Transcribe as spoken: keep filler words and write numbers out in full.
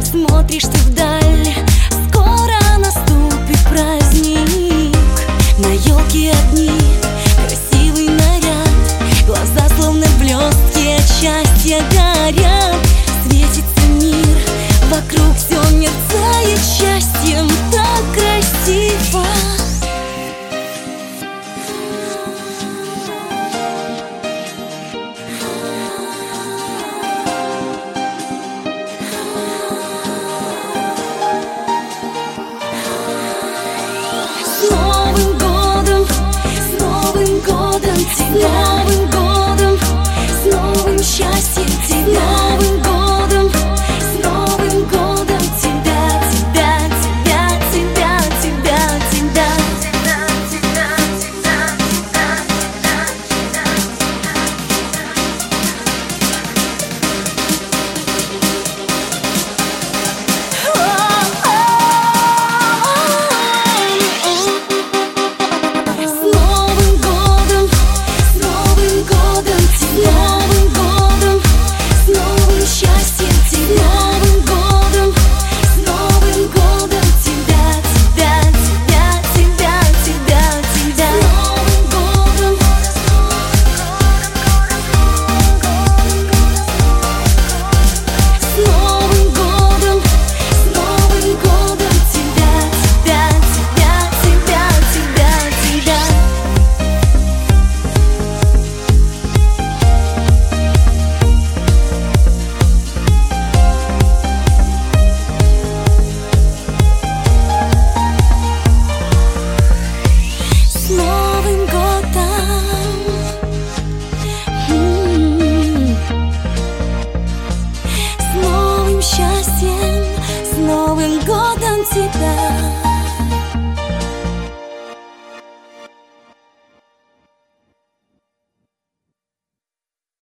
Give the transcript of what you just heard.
смотришь ты вдаль, скоро наступит праздник. На елке огни, красивый наряд, глаза словно блестки от счастья горят. Светится мир, вокруг все мерцает счастьем, так красиво. С Новым годом, с Новым годом тебя, с Новым годом, с новым счастьем тебя, с Новым годом, с Новым годом тебя, тебя, тебя, тебя, тебя, тебя, тебя, тебя, счастьем, с Новым годом тебя.